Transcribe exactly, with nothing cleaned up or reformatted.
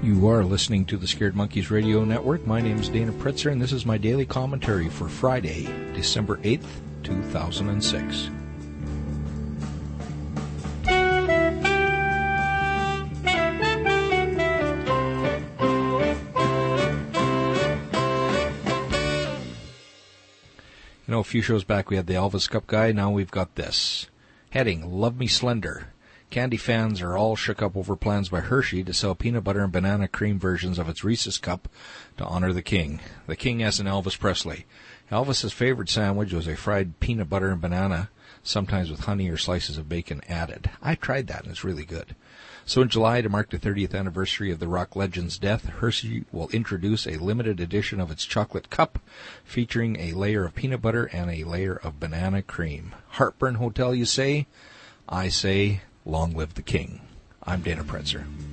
You are listening to the Scared Monkeys Radio Network. My name is Dana Pritzer, and this is my daily commentary for Friday, December eighth, two thousand six. You know, a few shows back we had the Elvis Cup guy. Now we've got this. Heading, Love Me Slender. Candy fans are all shook up over plans by Hershey to sell peanut butter and banana cream versions of its Reese's Cup to honor the king. The king as in Elvis Presley. Elvis's favorite sandwich was a fried peanut butter and banana, sometimes with honey or slices of bacon added. I tried that and it's really good. So in July, to mark the thirtieth anniversary of the rock legend's death, Hershey will introduce a limited edition of its chocolate cup featuring a layer of peanut butter and a layer of banana cream. Heartburn Hotel, you say? I say, long live the king. I'm Dana Pritzer.